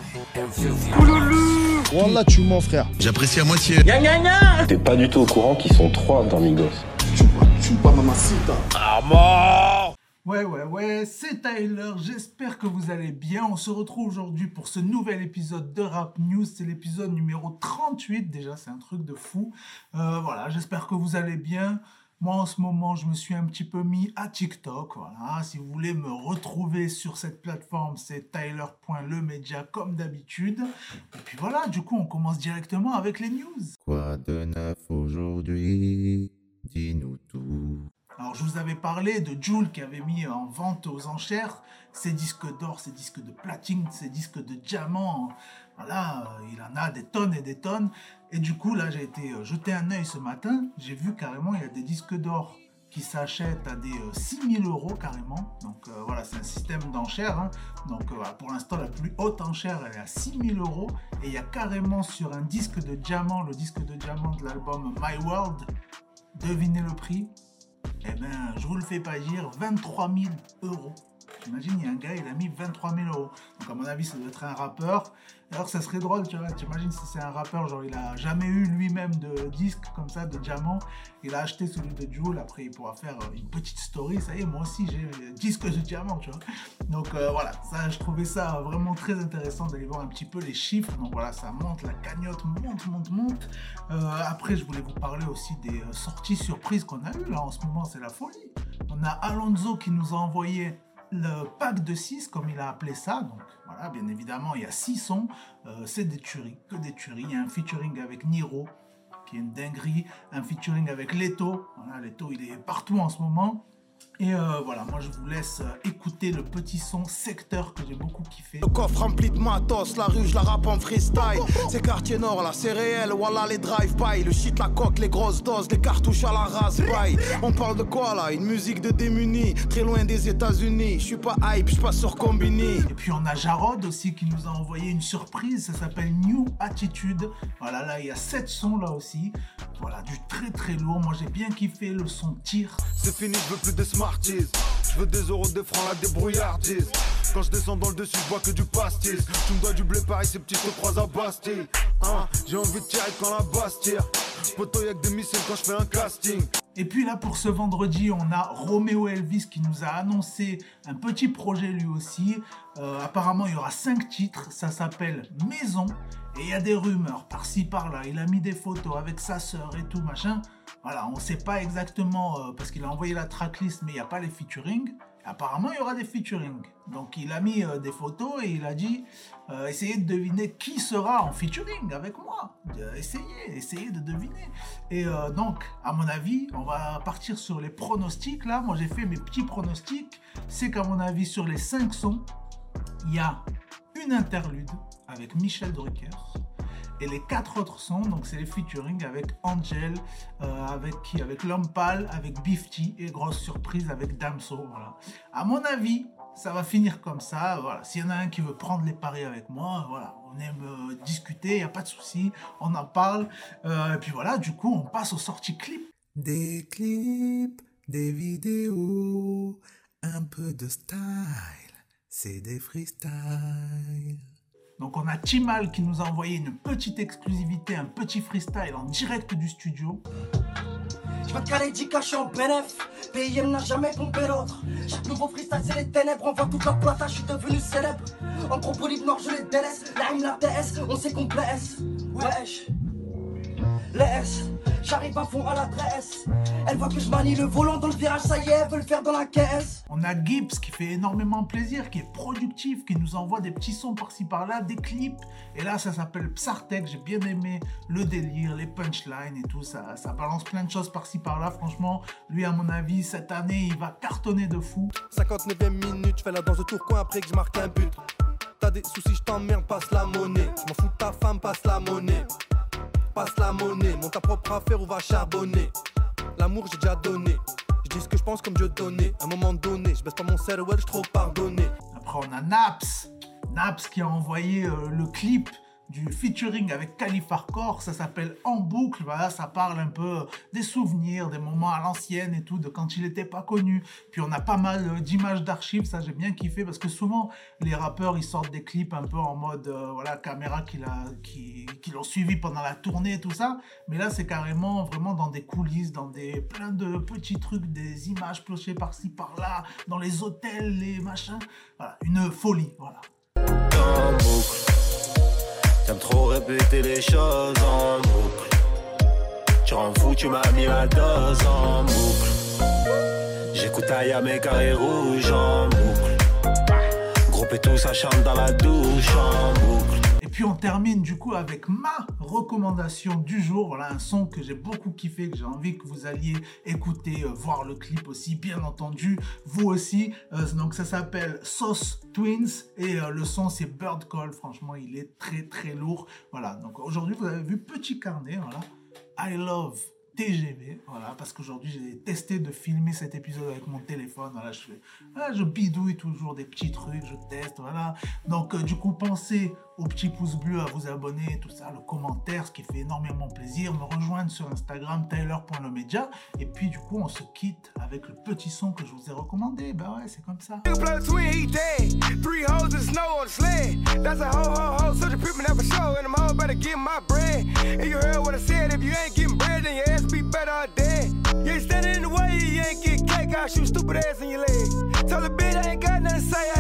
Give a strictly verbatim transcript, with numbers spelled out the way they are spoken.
Wallah, tu mens, frère. J'apprécie à moitié. Gna gna gna. T'es pas du tout au courant qu'ils sont trois dans Migos. Tu pas mamacita. Ah mort. Ouais, ouais, ouais, c'est Tyler, j'espère que vous allez bien. On se retrouve aujourd'hui pour ce nouvel épisode de Rap News. C'est l'épisode numéro trente-huit, déjà, c'est un truc de fou. Euh, voilà, j'espère que vous allez bien. Moi, en ce moment, je me suis un petit peu mis à TikTok. Voilà, si vous voulez me retrouver sur cette plateforme, c'est tyler point lemedia comme d'habitude. Et puis voilà, du coup, on commence directement avec les news. Quoi de neuf aujourd'hui? Dis-nous tout. Alors, je vous avais parlé de Jul qui avait mis en vente aux enchères ses disques d'or, ses disques de platine, ses disques de diamant. Voilà, il en a des tonnes et des tonnes. Et du coup, là, j'ai été jeter un œil ce matin. J'ai vu carrément, il y a des disques d'or qui s'achètent à des euh, six mille euros carrément. Donc euh, voilà, c'est un système d'enchères. Hein. Donc euh, voilà, pour l'instant, la plus haute enchère, elle est à six mille euros. Et il y a carrément sur un disque de diamant, le disque de diamant de l'album My World, devinez le prix. Eh bien, je vous le fais pas dire, vingt-trois mille euros. J'imagine, il y a un gars, il a mis vingt-trois mille euros. Donc, à mon avis, ça doit être un rappeur. Alors, ça serait drôle, tu vois. T'imagines si c'est un rappeur, genre, il a jamais eu lui-même de disque comme ça, de diamant. Il a acheté celui de Jul. Après, il pourra faire une petite story. Ça y est, moi aussi, j'ai un disque de diamant, tu vois. Donc, euh, voilà. Ça, je trouvais ça vraiment très intéressant d'aller voir un petit peu les chiffres. Donc, voilà, ça monte, la cagnotte monte, monte, monte. Euh, après, je voulais vous parler aussi des euh, sorties surprises qu'on a eues. Là, en ce moment, c'est la folie. On a Alonso qui nous a envoyé le pack de six, comme il a appelé ça. Donc voilà, bien évidemment, il y a six sons. Euh, c'est des tueries, que des tueries. Il y a un featuring avec Niro, qui est une dinguerie. Un featuring avec Leto. Voilà, Leto, il est partout en ce moment. Et euh, voilà, moi je vous laisse euh, écouter le petit son Secteur que j'ai beaucoup kiffé. Le coffre rempli de matos, la rue je la rappe en freestyle. C'est quartier nord là, c'est réel, voilà les drive-by. Le shit, la coque, les grosses doses, les cartouches à la raspberry. On parle de quoi là? Une musique de démunis, très loin des États-Unis. Je suis pas hype, je passe sur Combini. Et puis on a Jarod aussi qui nous a envoyé une surprise, ça s'appelle New Attitude. Voilà, là il y a sept sons là aussi. Voilà, du très très lourd. Moi j'ai bien kiffé le son Tir. C'est fini, je veux plus de Smarties. Je veux des euros, des francs, la débrouillardise. Quand je descends dans le dessus, je vois que du pastis. Tu me dois du blé pareil, ces petits te croisent à Bastille. Hein, j'ai envie de tirer quand la basse tire. Poto y'a que des missiles quand je fais un casting. Et puis là, pour ce vendredi, on a Romeo Elvis qui nous a annoncé un petit projet lui aussi. Euh, apparemment, il y aura cinq titres. Ça s'appelle Maison. Et il y a des rumeurs par-ci, par-là. Il a mis des photos avec sa sœur et tout, machin. Voilà, on ne sait pas exactement, euh, parce qu'il a envoyé la tracklist, mais il n'y a pas les featuring. Apparemment, il y aura des featuring. Donc, il a mis euh, des photos et il a dit euh, essayez de deviner qui sera en featuring avec moi. Euh, essayez, essayez de deviner. Et euh, donc, à mon avis, on va partir sur les pronostics. Là, moi, j'ai fait mes petits pronostics. C'est qu'à mon avis, sur les cinq sons, il y a une interlude avec Michel Drucker. Et les quatre autres sons, donc c'est les featuring avec Angel, euh, avec qui? Avec L'Homme Pâle, avec Bifty et grosse surprise avec Damso. Voilà. À mon avis, ça va finir comme ça. Voilà. S'il y en a un qui veut prendre les paris avec moi, voilà, on aime euh, discuter, il n'y a pas de souci, on en parle. Euh, et puis voilà, du coup, on passe aux sorties clips. Des clips, des vidéos, un peu de style, c'est des freestyles. Donc on a Timal qui nous a envoyé une petite exclusivité, un petit freestyle en direct du studio. Je vais te caler dix cachets en bénéf. P I M n'a jamais pompé l'autre. Chaque nouveau freestyle c'est les ténèbres. On voit toute la plata, je suis devenu célèbre. En gros bolide noir je les délaisse. La rime la T S, on sait qu'on blesse. Wesh, les S, j'arrive à fond à l'adresse. Elle voit que je manie le volant dans le virage, ça y est, elle veut le faire dans la caisse. On a Gibbs qui fait énormément plaisir, qui est productif, qui nous envoie des petits sons par-ci par-là, des clips. Et là, ça s'appelle Psartek. J'ai bien aimé le délire, les punchlines et tout. Ça, ça balance plein de choses par-ci par-là. Franchement, lui, à mon avis, cette année, il va cartonner de fou. cinquante-neuvième minute, je fais la danse de Tourcoing après que je marque un but. T'as des soucis, je t'emmerde, passe la monnaie. Je m'en fous de ta femme, passe la monnaie. Passe la monnaie, monte ta propre affaire ou va charbonner. L'amour j'ai déjà donné, je dis ce que je pense comme Dieu donné. À un moment donné, je baisse pas mon cerveau, ouais, je trop pardonné. Après on a Naps, Naps qui a envoyé euh, le clip du featuring avec Calif Hardcore, ça s'appelle En Boucle, voilà, ça parle un peu des souvenirs, des moments à l'ancienne et tout, de quand il n'était pas connu. Puis on a pas mal d'images d'archives, ça j'ai bien kiffé, parce que souvent les rappeurs ils sortent des clips un peu en mode, euh, voilà, caméra qui, l'a, qui, qui l'ont suivi pendant la tournée et tout ça, mais là c'est carrément vraiment dans des coulisses, dans des plein de petits trucs, des images piochées par-ci par-là, dans les hôtels, les machins, voilà, une folie, voilà. En boucle, t'aimes trop répéter les choses en boucle. Tu rends fou, tu m'as mis la dose en boucle. J'écoute Aya mes carrés rouges en boucle. Groupe et tout ça chante dans la douche en boucle. Et puis on termine du coup avec ma recommandation du jour, voilà un son que j'ai beaucoup kiffé, que j'ai envie que vous alliez écouter, euh, voir le clip aussi, bien entendu, vous aussi, euh, donc ça s'appelle Sauce Twins, et euh, le son c'est Bird Call, franchement il est très très lourd, voilà, donc aujourd'hui vous avez vu petit carnet, voilà, I love T G V, voilà, parce qu'aujourd'hui j'ai testé de filmer cet épisode avec mon téléphone, voilà, je fais, voilà, je bidouille toujours des petits trucs, je teste, voilà, donc euh, du coup pensez au petit pouce bleu, à vous abonner, tout ça, le commentaire, ce qui fait énormément plaisir, me rejoindre sur Instagram, tyler point le média, et puis du coup on se quitte avec le petit son que je vous ai recommandé, bah ouais, c'est comme ça. Be better or dead. You ain't standing in the way, you ain't get cake. I shoot stupid ass in your leg. Tell the bitch I ain't got nothing to say.